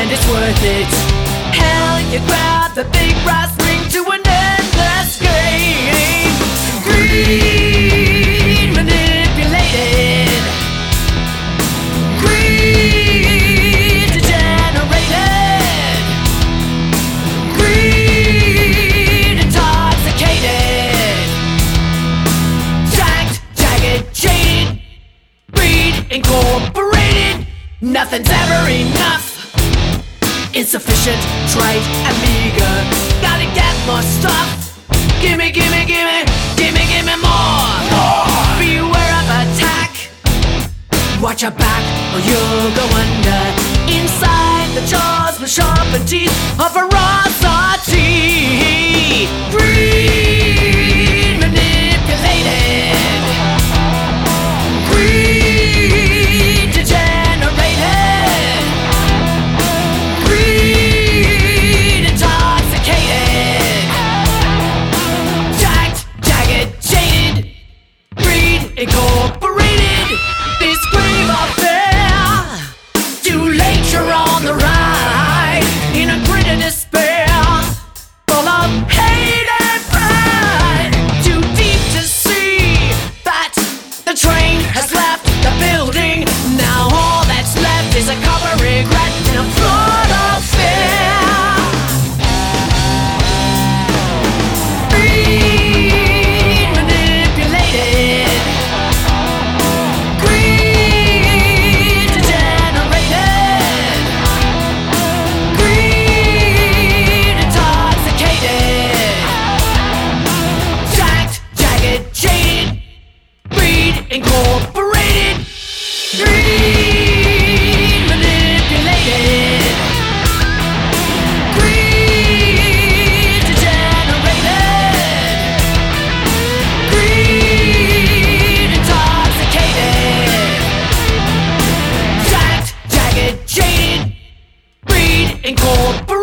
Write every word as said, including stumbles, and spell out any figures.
and it's worth it. Hell, you grab the big brass ring to an endless game. Greed manipulated, greed degenerated, greed intoxicated, jacked, jagged, jaded, greed incorporated. Nothing's ever enough. Insufficient, trite, and meager. Gotta get more stuff. Gimme, gimme, gimme, gimme, gimme more. more. Beware of attack. Watch your back or you'll go under. Inside the jaws with sharpened teeth of ferocity. Greed manipulated, greed degenerated, greed intoxicated, jacked, jagged, jaded, greed incorporated. This grave affair, too late, you're on the ride. In a grit of despair, full of hate and pride. Too deep to see that the train has left the building. Now all that's left is a cover regret and a flood of fear. Greed manipulated, greed degenerated, greed intoxicated, jacked, jagged, jaded, greed incorporated, greed manipulated, greed degenerated, greed intoxicated, jacked, jagged, jaded, greed incorporated.